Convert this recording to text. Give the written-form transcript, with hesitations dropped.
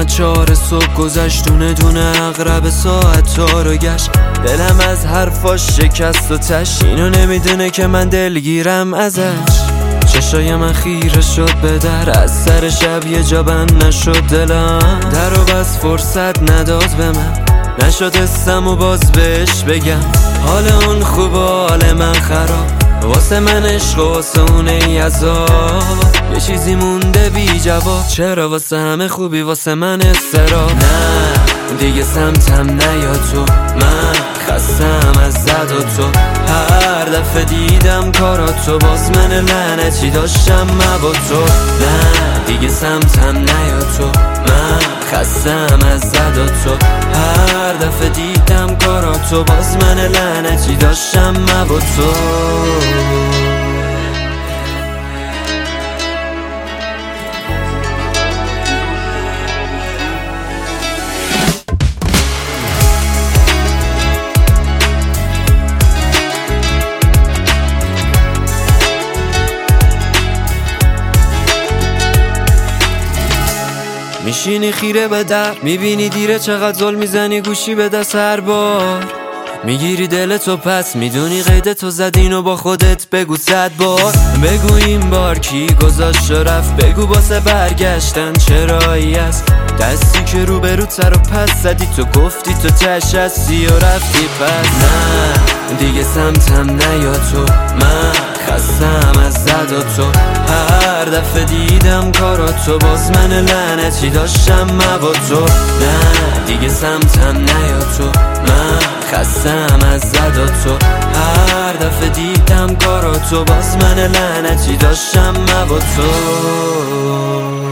4 صبح گذشت، دونه دونه اقرب ساعت تا رو گشت. دلم از حرفاش شکست و تش، اینو نمیدونه که من دلگیرم ازش. چشای من خیره شد به در، از سر شب یه جا بند نشد دلم. در و بس فرصت نداد به من، نشد اسم و باز بهش بگم. حال اون خوب و حال من خراب، واسه من عشق و واسه اونه ای عذاب. یه چیزی مونده بی جواب، چرا واسه همه خوبی واسه من استراب. نه دیگه سمتم نیا تو، من خستم از زد و تو. هر دفعه دیدم کاراتو، باز من لعنتی داشتم با تو. نه دیگه سمتم نیا تو، من خستم از زد و تو. هر دفعه دیدم کاراتو، باز من لعنتی داشتم با تو. میشینی خیره به در، میبینی دیره چقدر ظلم میزنی گوشی به دست هر بار. میگیری دلتو پس میدونی قیدتو زدین و با خودت بگو 100 بار. بگو این بار کی گذاشت و رفت، بگو باسه برگشتن چرایی است. دستی که رو به رو تر و پس زدی، تو گفتی تو تش هستی و رفتی پس. نه دیگه سمتم نیا تو، من خستم از زد و تو. هر دفعه دیدم کاراتو، باز من لعنتی داشتم با تو. نه دیگه سمتم نیا تو، من خستم از زد و تو. هر دفعه دیدم کاراتو، باز من لعنتی داشتم با تو.